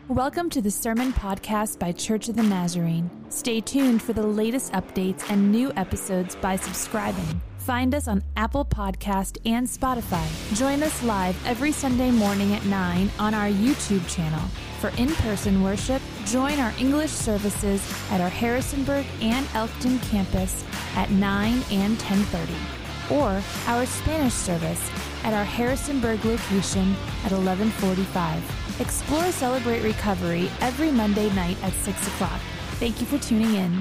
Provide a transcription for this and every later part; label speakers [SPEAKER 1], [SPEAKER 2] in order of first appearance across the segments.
[SPEAKER 1] Welcome to the Sermon Podcast by Church of the Nazarene. Stay tuned for the latest updates and new episodes by subscribing. Find us on Apple Podcast and Spotify. Join us live every Sunday morning at 9 on our YouTube channel. For in-person worship, join our English services at our Harrisonburg and Elkton campus at 9 and 10:30, or our Spanish service at our Harrisonburg location at 11:45. Explore Celebrate Recovery every Monday night at 6 o'clock. Thank you for tuning in.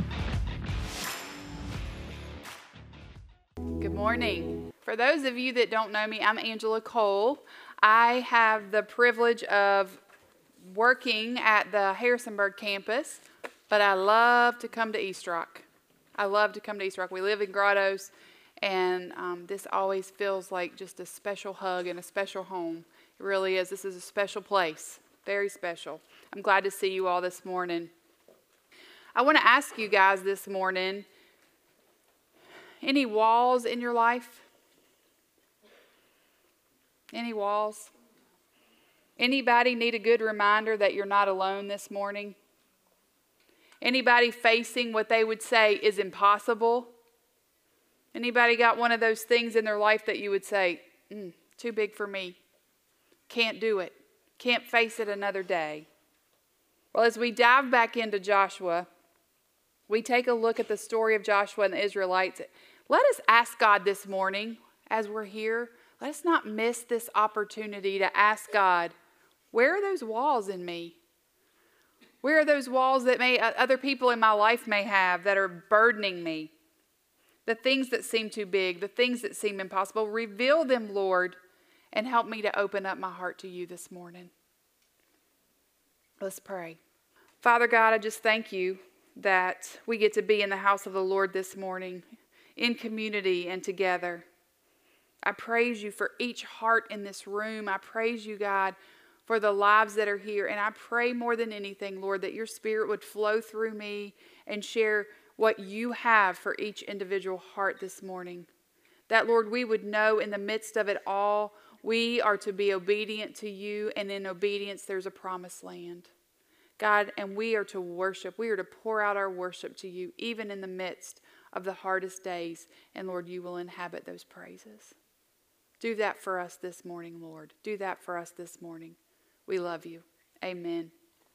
[SPEAKER 2] Good morning. For those of you that don't know me, I'm Angela Cole. I have the privilege of working at the Harrisonburg campus, but I love to come to East Rock. We live in Grottoes, and this always feels like just a special hug and a special home. It really is. This is a special place, very special. I'm glad to see you all this morning. I want to ask you guys this morning, any walls in your life? Any walls? Anybody need a good reminder that you're not alone this morning? Anybody facing what they would say is impossible? Anybody got one of those things in their life that you would say, too big for me? Can't do it. Can't face it another day. Well, as we dive back into Joshua, we take a look at the story of Joshua and the Israelites. Let us ask God this morning, as we're here, let us not miss this opportunity to ask God, where are those walls in me? Where are those walls that other people in my life may have that are burdening me? The things that seem too big, the things that seem impossible, reveal them, Lord, and help me to open up my heart to you this morning. Let's pray. Father God, I just thank you that we get to be in the house of the Lord this morning, in community and together. I praise you for each heart in this room. I praise you, God, for the lives that are here. And I pray more than anything, Lord, that your Spirit would flow through me and share what you have for each individual heart this morning. That, Lord, we would know in the midst of it all, we are to be obedient to you, and in obedience there's a promised land. God, and we are to worship. We are to pour out our worship to you, even in the midst of the hardest days. And Lord, you will inhabit those praises. Do that for us this morning, Lord. Do that for us this morning. We love you. Amen.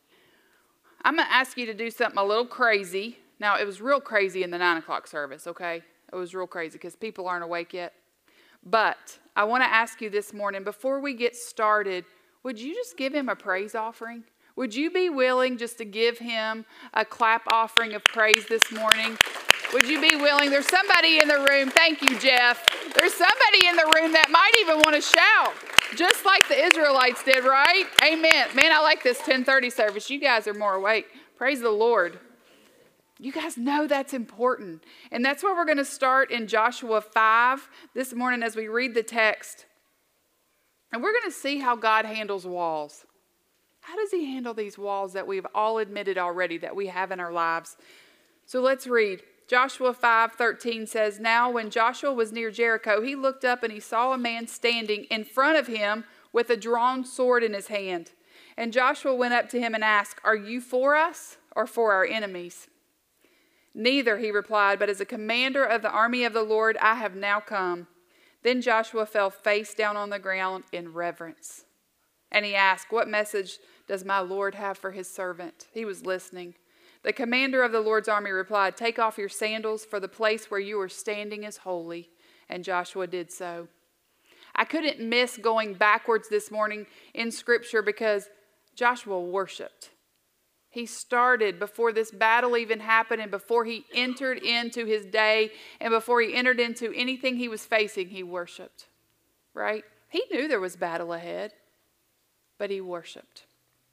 [SPEAKER 2] I'm going to ask you to do something a little crazy. Now, it was real crazy in the 9 o'clock service, okay? It was real crazy because people aren't awake yet. But I want to ask you this morning, before we get started, would you just give him a praise offering? Would you be willing just to give him a clap offering of praise this morning? Would you be willing? There's somebody in the room. Thank you, Jeff. There's somebody in the room that might even want to shout, just like the Israelites did, right? Amen. Man, I like this 10:30 service. You guys are more awake. Praise the Lord. You guys know that's important. And that's where we're going to start in Joshua 5 this morning as we read the text. And we're going to see how God handles walls. How does he handle these walls that we've all admitted already that we have in our lives? So let's read. Joshua 5:13 says, "Now when Joshua was near Jericho, he looked up and he saw a man standing in front of him with a drawn sword in his hand. And Joshua went up to him and asked, 'Are you for us or for our enemies?' 'Neither,' he replied, 'but as a commander of the army of the Lord, I have now come.' Then Joshua fell face down on the ground in reverence. And he asked, 'What message does my Lord have for his servant?' He was listening. The commander of the Lord's army replied, 'Take off your sandals, for the place where you are standing is holy.' And Joshua did so." I couldn't miss going backwards this morning in Scripture because Joshua worshiped. He started before this battle even happened, and before he entered into his day, and before he entered into anything he was facing, he worshiped, right? He knew there was battle ahead, but he worshiped.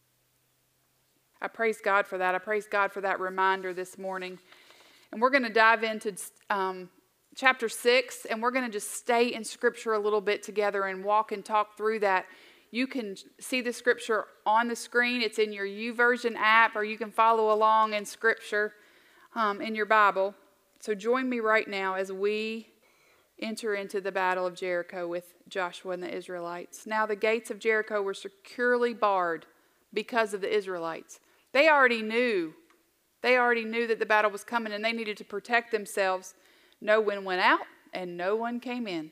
[SPEAKER 2] I praise God for that. I praise God for that reminder this morning. And we're going to dive into chapter 6, and we're going to just stay in Scripture a little bit together and walk and talk through that. You can see the Scripture on the screen. It's in your YouVersion app, or you can follow along in Scripture in your Bible. So join me right now as we enter into the battle of Jericho with Joshua and the Israelites. Now the gates of Jericho were securely barred because of the Israelites. They already knew. They already knew that the battle was coming and they needed to protect themselves. No one went out and no one came in.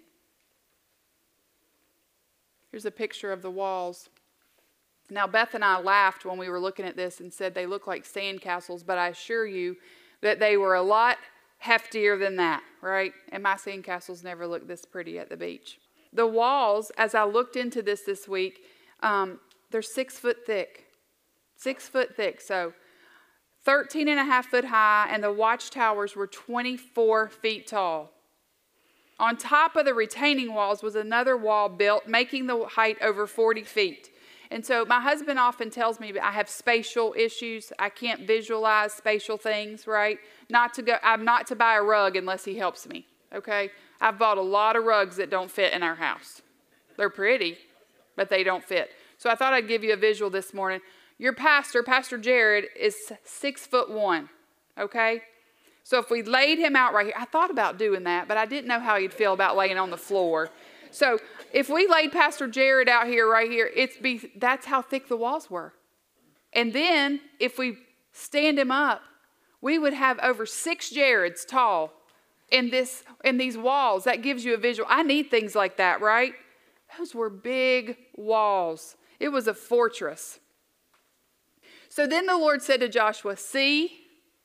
[SPEAKER 2] Here's a picture of the walls. Now, Beth and I laughed when we were looking at this and said they look like sandcastles, but I assure you that they were a lot heftier than that, right? And my sandcastles never looked this pretty at the beach. The walls, as I looked into this week, they're 6 foot thick. 6 foot thick, so 13 and a half foot high, and the watchtowers were 24 feet tall. On top of the retaining walls was another wall built, making the height over 40 feet. And so my husband often tells me I have spatial issues. I can't visualize spatial things, right? I'm not to buy a rug unless he helps me, okay? I've bought a lot of rugs that don't fit in our house. They're pretty, but they don't fit. So I thought I'd give you a visual this morning. Your pastor, Pastor Jared, is 6'1", okay? So if we laid him out right here, I thought about doing that, but I didn't know how he'd feel about laying on the floor. So if we laid Pastor Jared out here, right here, that's how thick the walls were. And then if we stand him up, we would have over 6 Jareds tall in these walls. That gives you a visual. I need things like that, right? Those were big walls. It was a fortress. So then the Lord said to Joshua, See,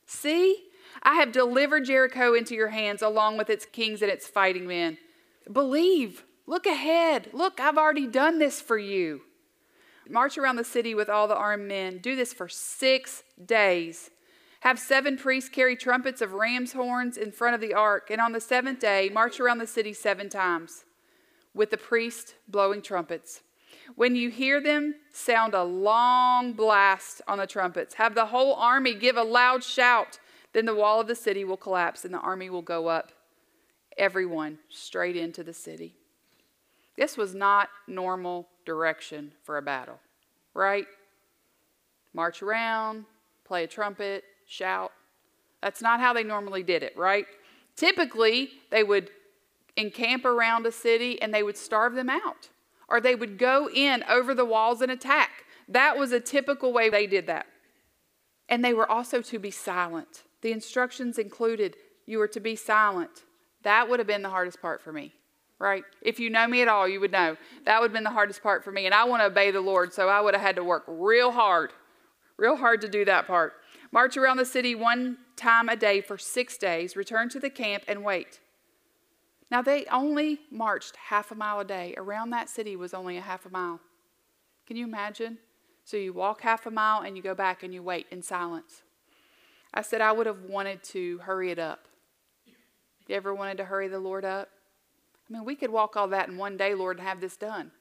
[SPEAKER 2] I have delivered Jericho into your hands along with its kings and its fighting men. Believe. Look ahead. Look, I've already done this for you. March around the city with all the armed men. Do this for 6 days. Have 7 priests carry trumpets of ram's horns in front of the ark. And on the 7th day, march around the city 7 times with the priest blowing trumpets. When you hear them, sound a long blast on the trumpets. Have the whole army give a loud shout. Then the wall of the city will collapse and the army will go up, everyone straight into the city. This was not normal direction for a battle, right? March around, play a trumpet, shout. That's not how they normally did it, right? Typically, they would encamp around a city and they would starve them out. Or they would go in over the walls and attack. That was a typical way they did that. And they were also to be silent. The instructions included you were to be silent. That would have been the hardest part for me, right? If you know me at all, you would know. That would have been the hardest part for me. And I want to obey the Lord, so I would have had to work real hard to do that part. March around the city 1 time a day for 6 days. Return to the camp and wait. Now, they only marched half a mile a day. Around that city was only a half a mile. Can you imagine? So you walk half a mile and you go back and you wait in silence. I said I would have wanted to hurry it up. You ever wanted to hurry the Lord up? I mean, we could walk all that in one day, Lord, and have this done.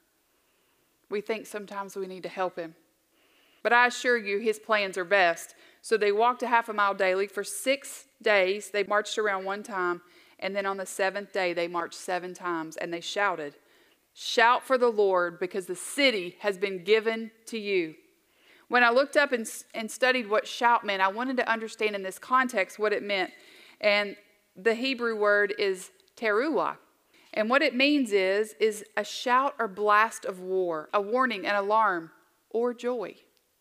[SPEAKER 2] We think sometimes we need to help him. But I assure you, his plans are best. So they walked a half a mile daily. For 6 days, they marched around 1 time. And then on the 7th day, they marched 7 times. And they shouted, Shout for the Lord, because the city has been given to you. When I looked up and studied what shout meant, I wanted to understand in this context what it meant. And the Hebrew word is teruah. And what it means is a shout or blast of war, a warning, an alarm, or joy.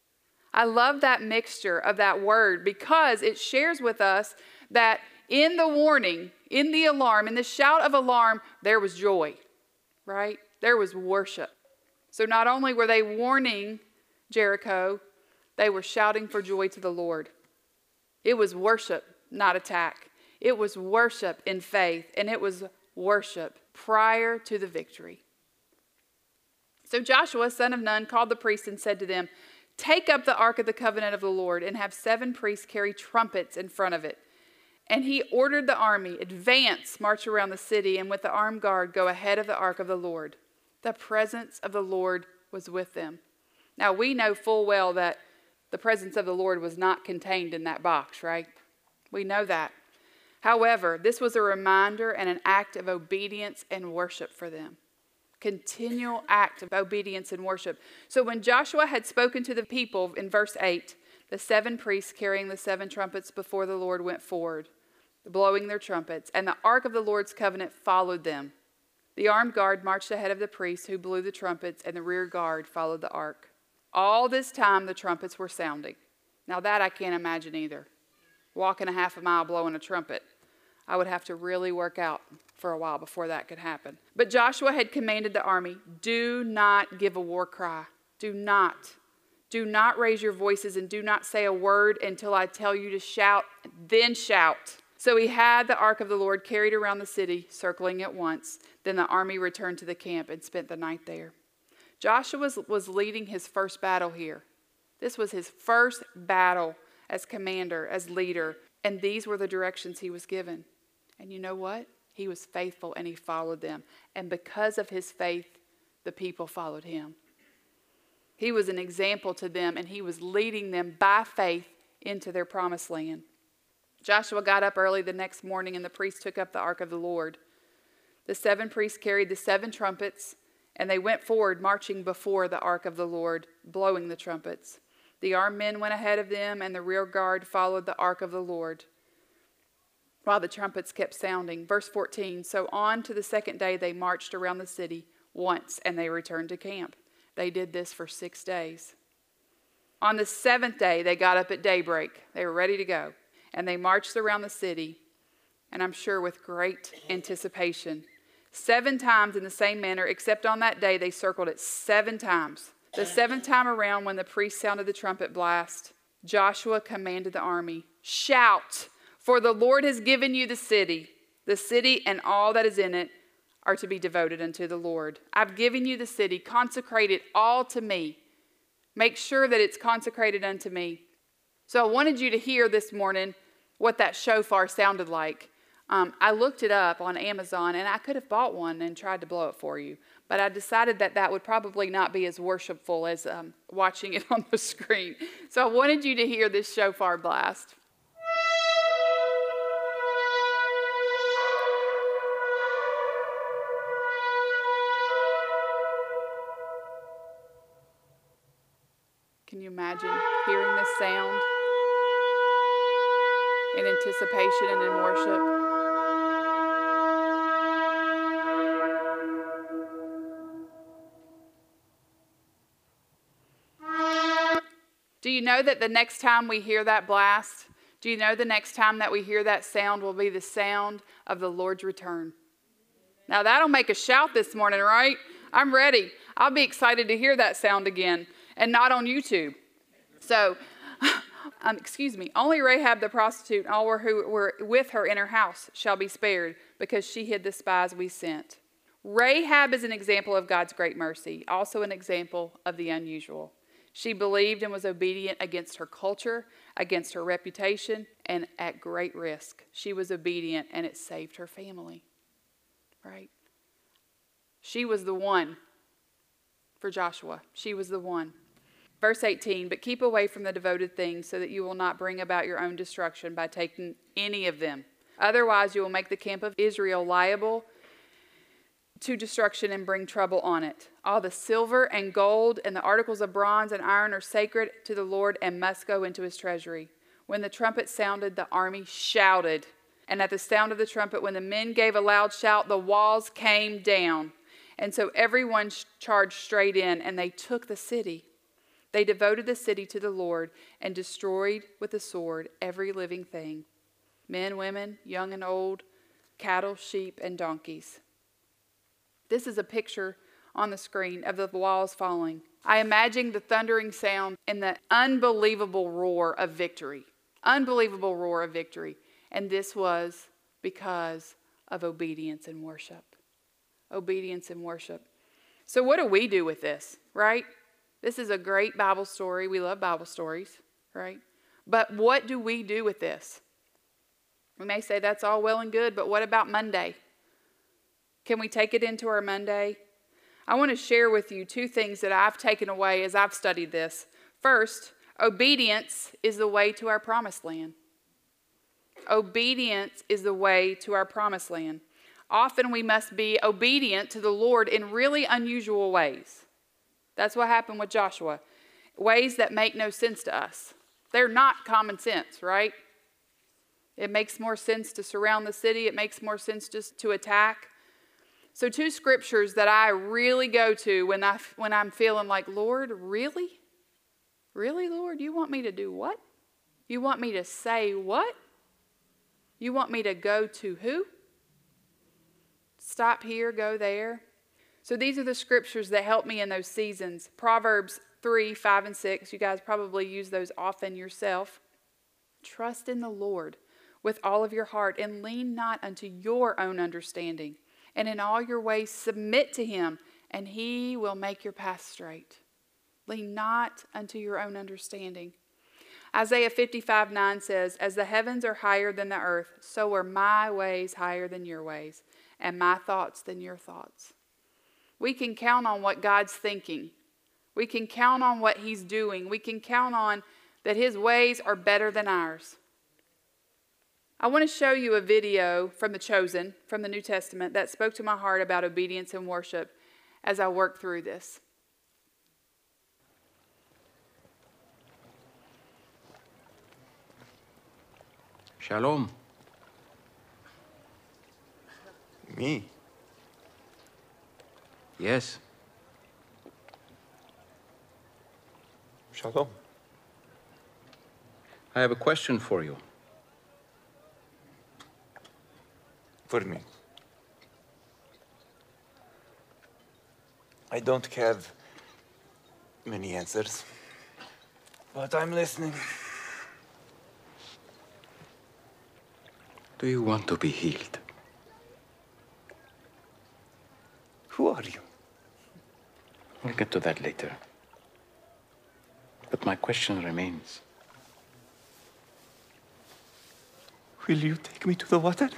[SPEAKER 2] I love that mixture of that word because it shares with us that in the warning, in the alarm, in the shout of alarm, there was joy, right? There was worship. So not only were they warning Jericho, they were shouting for joy to the Lord. It was worship, not attack. It was worship in faith, and it was worship prior to the victory. So Joshua, son of Nun, called the priests and said to them, Take up the ark of the covenant of the Lord and have 7 priests carry trumpets in front of it. And he ordered the army, advance, march around the city, and with the armed guard go ahead of the ark of the Lord. The presence of the Lord was with them. Now we know full well that the presence of the Lord was not contained in that box, right? We know that. However, this was a reminder and an act of obedience and worship for them. Continual act of obedience and worship. So when Joshua had spoken to the people in verse 8, the 7 priests carrying the 7 trumpets before the Lord went forward, blowing their trumpets, and the ark of the Lord's covenant followed them. The armed guard marched ahead of the priests who blew the trumpets, and the rear guard followed the ark. All this time the trumpets were sounding. Now that I can't imagine either. Walking a half a mile blowing a trumpet. I would have to really work out for a while before that could happen. But Joshua had commanded the army, do not give a war cry. Do not. Do not raise your voices and do not say a word until I tell you to shout, then shout. So he had the ark of the Lord carried around the city, circling it once. Then the army returned to the camp and spent the night there. Joshua was leading his first battle here. This was his first battle as commander, as leader. And these were the directions he was given. And you know what? He was faithful and he followed them. And because of his faith, the people followed him. He was an example to them and he was leading them by faith into their promised land. Joshua got up early the next morning and the priests took up the ark of the Lord. The 7 priests carried the 7 trumpets and they went forward marching before the ark of the Lord, blowing the trumpets. The armed men went ahead of them and the rear guard followed the ark of the Lord while the trumpets kept sounding. Verse 14, so on to the second day they marched around the city once and they returned to camp. They did this for 6 days. On the 7th day, they got up at daybreak. They were ready to go. And they marched around the city, and I'm sure with great anticipation. 7 times in the same manner, except on that day, they circled it 7 times. The 7th time around, when the priest sounded the trumpet blast, Joshua commanded the army, shout, for the Lord has given you the city and all that is in it, are to be devoted unto the Lord. I've given you the city. Consecrate it all to me. Make sure that it's consecrated unto me. So I wanted you to hear this morning what that shofar sounded like. I looked it up on Amazon, and I could have bought one and tried to blow it for you. But I decided that would probably not be as worshipful as watching it on the screen. So I wanted you to hear this shofar blast. Can you imagine hearing this sound in anticipation and in worship? Do you know that the next time we hear that blast, do you know the next time that we hear that sound will be the sound of the Lord's return? Now that'll make a shout this morning, right? I'm ready. I'll be excited to hear that sound again. And not on YouTube. So, only Rahab the prostitute and all who were with her in her house shall be spared, because she hid the spies we sent. Rahab is an example of God's great mercy, also an example of the unusual. She believed and was obedient against her culture, against her reputation, and at great risk. She was obedient and it saved her family. Right? She was the one for Joshua. She was the one. Verse 18, but keep away from the devoted things so that you will not bring about your own destruction by taking any of them. Otherwise, you will make the camp of Israel liable to destruction and bring trouble on it. All the silver and gold and the articles of bronze and iron are sacred to the Lord and must go into his treasury. When the trumpet sounded, the army shouted. And at the sound of the trumpet, when the men gave a loud shout, the walls came down. And so everyone charged straight in, and they took the city. They devoted the city to the Lord and destroyed with the sword every living thing, men, women, young and old, cattle, sheep, and donkeys. This is a picture on the screen of the walls falling. I imagine the thundering sound and the unbelievable roar of victory. Unbelievable roar of victory. And this was because of obedience and worship. Obedience and worship. So what do we do with this, right? This is a great Bible story. We love Bible stories, right? But what do we do with this? We may say that's all well and good, but what about Monday? Can we take it into our Monday? I want to share with you 2 things that I've taken away as I've studied this. First, obedience is the way to our promised land. Obedience is the way to our promised land. Often we must be obedient to the Lord in really unusual ways. That's what happened with Joshua. Ways that make no sense to us. They're not common sense, right? It makes more sense to surround the city. It makes more sense just to attack. So 2 scriptures that I really go to when I'm feeling like, Lord, really? Really, Lord? You want me to do what? You want me to say what? You want me to go to who? Stop here, go there. So these are the scriptures that help me in those seasons. Proverbs 3, 5, and 6. You guys probably use those often yourself. Trust in the Lord with all of your heart and lean not unto your own understanding. And in all your ways submit to him, and he will make your path straight. Lean not unto your own understanding. Isaiah 55:9 says, as the heavens are higher than the earth, so are my ways higher than your ways, and my thoughts than your thoughts. We can count on what God's thinking. We can count on what he's doing. We can count on that his ways are better than ours. I want to show you a video from The Chosen, from the New Testament, that spoke to my heart about obedience and worship as I worked through this.
[SPEAKER 3] Shalom.
[SPEAKER 4] Me?
[SPEAKER 3] Yes.
[SPEAKER 4] Shalom.
[SPEAKER 3] I have a question for you.
[SPEAKER 4] For me. I don't have many answers, but I'm listening.
[SPEAKER 3] Do you want to be healed?
[SPEAKER 4] Who are you?
[SPEAKER 3] We'll get to that later. But my question remains.
[SPEAKER 4] Will you take me to the water?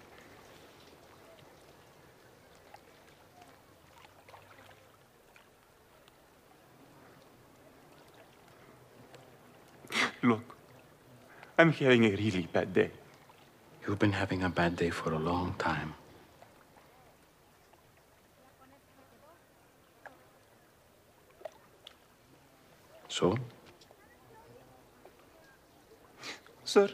[SPEAKER 4] Look, I'm having a really bad day.
[SPEAKER 3] You've been having a bad day for a long time. So?
[SPEAKER 4] Sir,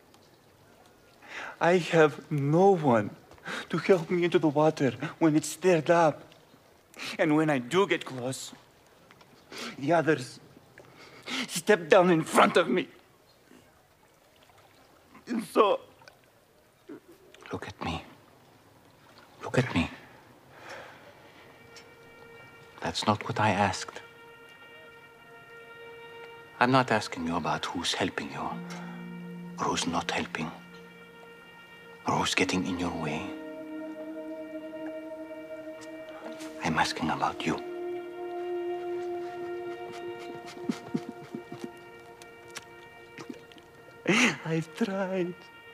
[SPEAKER 4] I have no one to help me into the water when it's stirred up. And when I do get close, the others step down in front of me. And so...
[SPEAKER 3] Look at me. Look at me. That's not what I asked. I'm not asking you about who's helping you, or who's not helping, or who's getting in your way. I'm asking about you.
[SPEAKER 4] I've tried.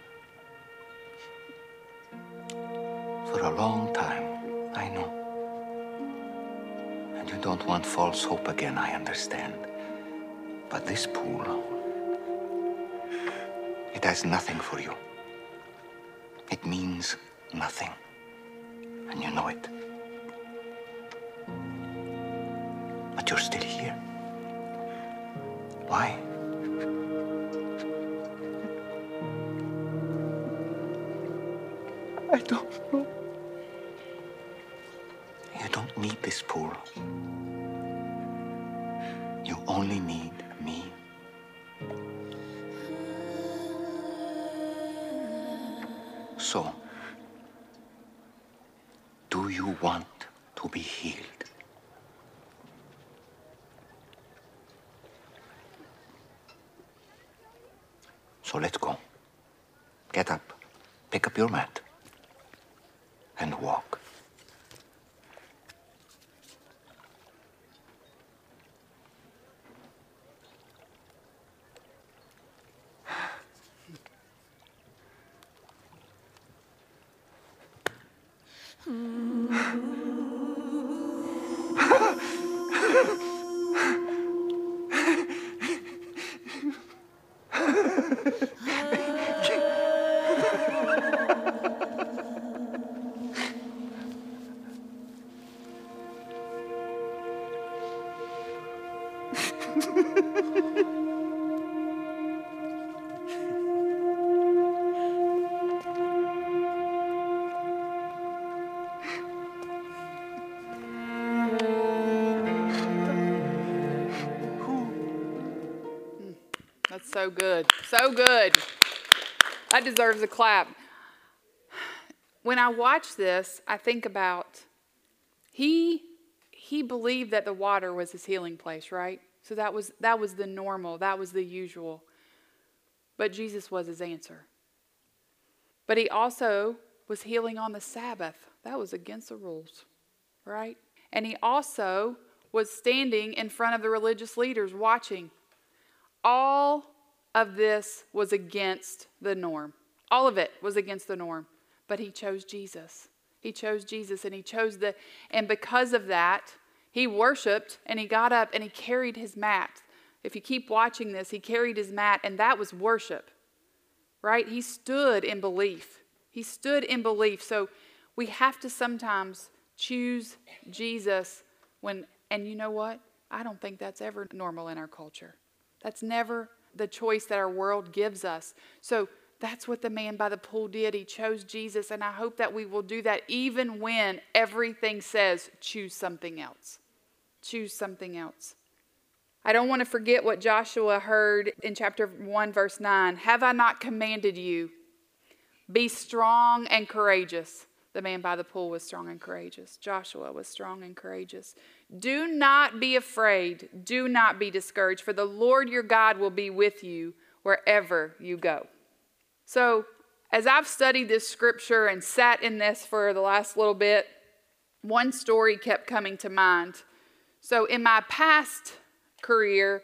[SPEAKER 3] For a long time, I know. And you don't want false hope again, I understand. But this pool, it has nothing for you. It means nothing. And you know it. But you're still here. Why?
[SPEAKER 4] I don't know.
[SPEAKER 3] You don't need this pool. You only need me. So, do you want to be healed? So let's go. Get up, pick up your mat, and walk.
[SPEAKER 2] So good. So good. That deserves a clap. When I watch this, I think about he believed that the water was his healing place, right? So that was the normal. That was the usual. But Jesus was his answer. But he also was healing on the Sabbath. That was against the rules, right? And he also was standing in front of the religious leaders watching. All of this was against the norm. All of it was against the norm. But he chose Jesus. He chose Jesus, and and because of that, he worshiped, and he got up and he carried his mat. If you keep watching this, he carried his mat, and that was worship, right? He stood in belief. He stood in belief. So we have to sometimes choose Jesus and you know what? I don't think that's ever normal in our culture. That's never the choice that our world gives us. So that's what the man by the pool did. He chose Jesus, and I hope that we will do that even when everything says choose something else. Choose something else. I don't want to forget what Joshua heard in chapter 1, verse 9. Have I not commanded you? Be strong and courageous. The man by the pool was strong and courageous. Joshua was strong and courageous. Do not be afraid. Do not be discouraged, for the Lord your God will be with you wherever you go. So, as I've studied this scripture and sat in this for the last little bit, one story kept coming to mind. So, in my past career,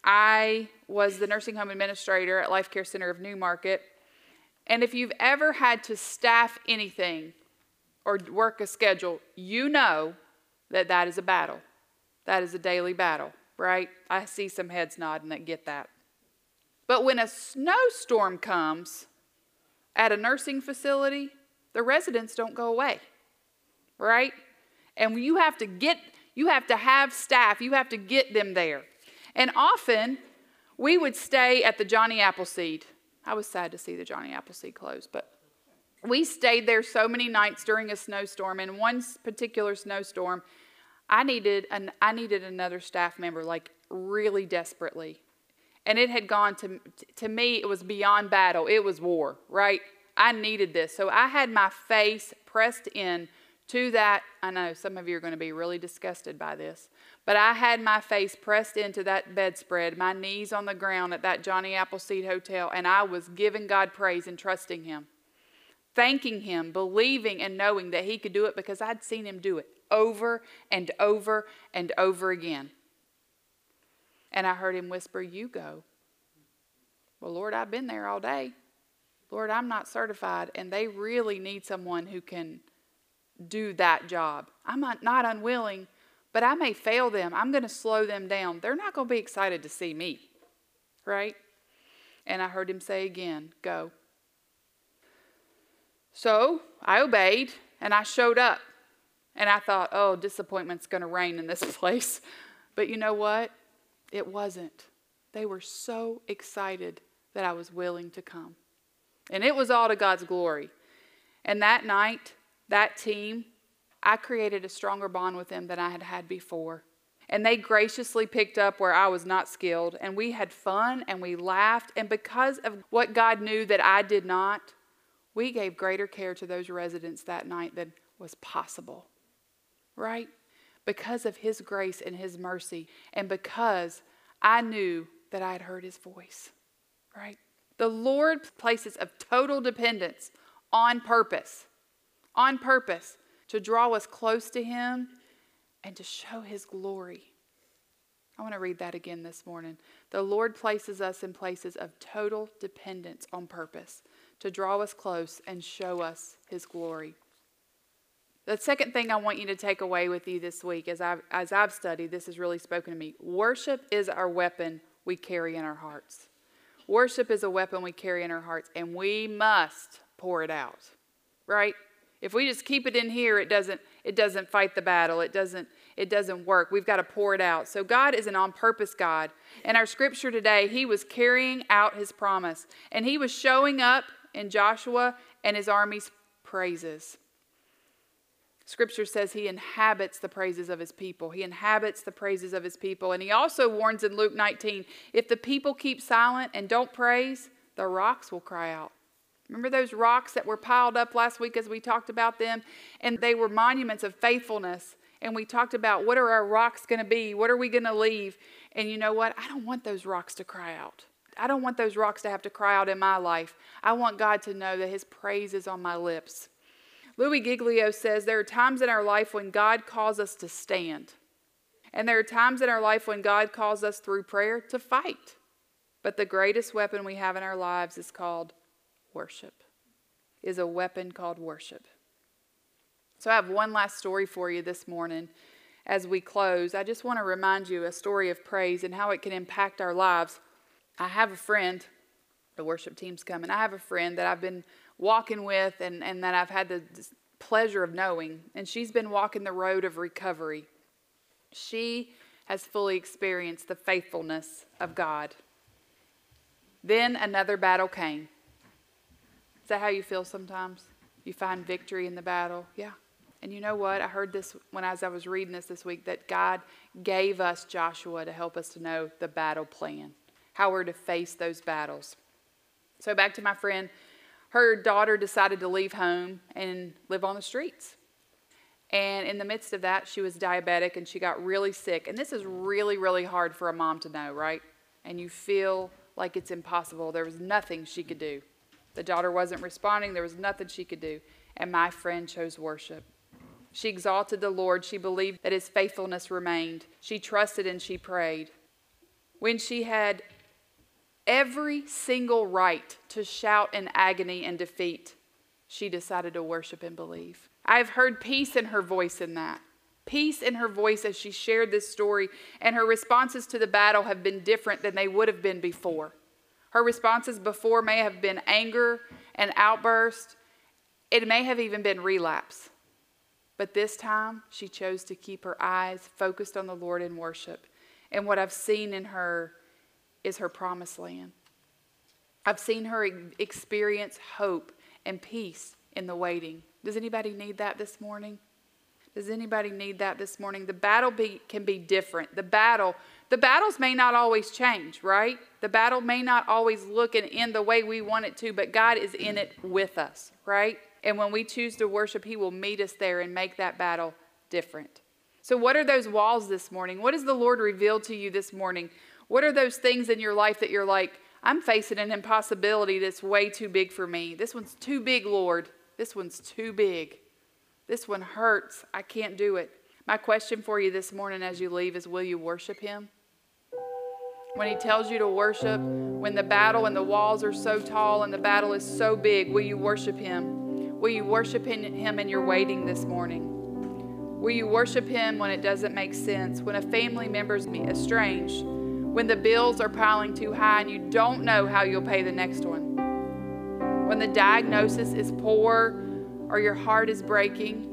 [SPEAKER 2] I was the nursing home administrator at Life Care Center of Newmarket. And if you've ever had to staff anything or work a schedule, you know that is a battle. That is a daily battle, right? I see some heads nodding that get that. But when a snowstorm comes at a nursing facility, the residents don't go away, right? And you have to have staff, you have to get them there. And often, we would stay at the Johnny Appleseed. I was sad to see the Johnny Appleseed close, but we stayed there so many nights during a snowstorm. And one particular snowstorm, I needed another staff member, like really desperately. And it had gone to me, it was beyond battle. It was war, right? I needed this. So I had my face pressed in to that. I know some of you are going to be really disgusted by this. But I had my face pressed into that bedspread, my knees on the ground at that Johnny Appleseed Hotel. And I was giving God praise and trusting him. Thanking him, believing and knowing that he could do it because I'd seen him do it over and over and over again. And I heard him whisper, you go. Well, Lord, I've been there all day. Lord, I'm not certified, and they really need someone who can do that job. I'm not unwilling, but I may fail them. I'm going to slow them down. They're not going to be excited to see me, right? And I heard him say again, go. So I obeyed, and I showed up. And I thought, oh, disappointment's going to reign in this place. But you know what? It wasn't. They were so excited that I was willing to come. And it was all to God's glory. And that night, that team, I created a stronger bond with them than I had had before. And they graciously picked up where I was not skilled. And we had fun and we laughed. And because of what God knew that I did not, we gave greater care to those residents that night than was possible. Right? Because of his grace and his mercy. And because I knew that I had heard his voice. Right? The Lord places of total dependence on purpose. On purpose. To draw us close to him and to show his glory. I want to read that again this morning. The Lord places us in places of total dependence on purpose. To draw us close and show us his glory. The second thing I want you to take away with you this week, as I've studied, this has really spoken to me. Worship is our weapon we carry in our hearts. Worship is a weapon we carry in our hearts, and we must pour it out, right? If we just keep it in here, it doesn't fight the battle. It doesn't work. We've got to pour it out. So God is an on-purpose God. In our scripture today, he was carrying out his promise, and he was showing up in Joshua and his army's praises. Scripture says he inhabits the praises of his people. He inhabits the praises of his people. And he also warns in Luke 19, if the people keep silent and don't praise, the rocks will cry out. Remember those rocks that were piled up last week as we talked about them? And they were monuments of faithfulness. And we talked about what are our rocks going to be? What are we going to leave? And you know what? I don't want those rocks to cry out. I don't want those rocks to have to cry out in my life. I want God to know that his praise is on my lips. Louis Giglio says there are times in our life when God calls us to stand. And there are times in our life when God calls us through prayer to fight. But the greatest weapon we have in our lives is called worship. Is a weapon called worship. So I have one last story for you this morning as we close. I just want to remind you a story of praise and how it can impact our lives. I have a friend, the worship team's coming. I have a friend that I've been walking with and that I've had the pleasure of knowing. And she's been walking the road of recovery. She has fully experienced the faithfulness of God. Then another battle came. Is that how you feel sometimes? You find victory in the battle? Yeah. And you know what? I heard this as I was reading this week, that God gave us Joshua to help us to know the battle plan, how we're to face those battles. So back to my friend. Her daughter decided to leave home and live on the streets. And in the midst of that, she was diabetic and she got really sick. And this is really, really hard for a mom to know, right? And you feel like it's impossible. There was nothing she could do. The daughter wasn't responding. There was nothing she could do. And my friend chose worship. She exalted the Lord. She believed that his faithfulness remained. She trusted and she prayed. When she had every single right to shout in agony and defeat, she decided to worship and believe. I've heard peace in her voice in that. Peace in her voice as she shared this story, and her responses to the battle have been different than they would have been before. Her responses before may have been anger and outburst. It may have even been relapse. But this time, she chose to keep her eyes focused on the Lord in worship. And what I've seen in her is her promised land. I've seen her experience hope and peace in the waiting. Does anybody need that this morning? Does anybody need that this morning? The battle can be different. The battles may not always change, right? The battle may not always look and end the way we want it to, but God is in it with us, right? And when we choose to worship, he will meet us there and make that battle different. So what are those walls this morning? What has the Lord revealed to you this morning? What are those things in your life that you're like, I'm facing an impossibility that's way too big for me. This one's too big, Lord. This one's too big. This one hurts. I can't do it. My question for you this morning as you leave is, will you worship him? When he tells you to worship, when the battle and the walls are so tall and the battle is so big, will you worship him? Will you worship him in your waiting this morning? Will you worship him when it doesn't make sense, when a family member's estranged, when the bills are piling too high and you don't know how you'll pay the next one, when the diagnosis is poor or your heart is breaking?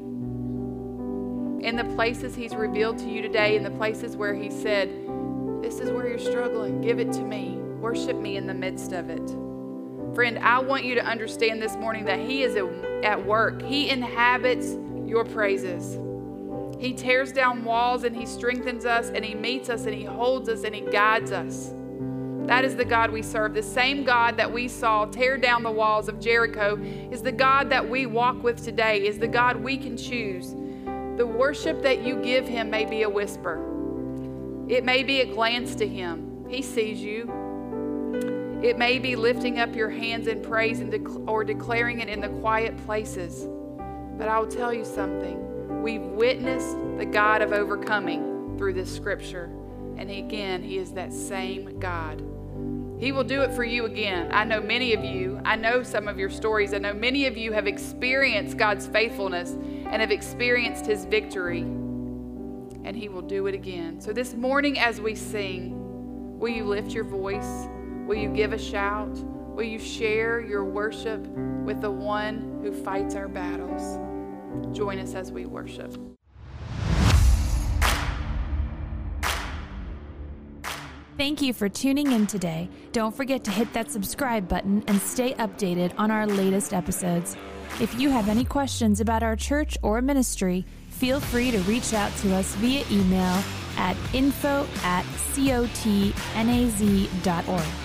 [SPEAKER 2] In the places he's revealed to you today, in the places where he said, this is where you're struggling, give it to me. Worship me in the midst of it. Friend, I want you to understand this morning that he is at work. He inhabits your praises. He tears down walls and he strengthens us and he meets us and he holds us and he guides us. That is the God we serve. The same God that we saw tear down the walls of Jericho is the God that we walk with today, is the God we can choose. The worship that you give him may be a whisper. It may be a glance to him. He sees you. It may be lifting up your hands in praise or declaring it in the quiet places. But I'll tell you something. We've witnessed the God of overcoming through this scripture. And again, he is that same God. He will do it for you again. I know many of you, I know some of your stories. I know many of you have experienced God's faithfulness and have experienced his victory. And he will do it again. So this morning as we sing, will you lift your voice? Will you give a shout? Will you share your worship with the one who fights our battles? Join us as we worship.
[SPEAKER 1] Thank you for tuning in today. Don't forget to hit that subscribe button and stay updated on our latest episodes. If you have any questions about our church or ministry, feel free to reach out to us via email at info@cotnaz.org.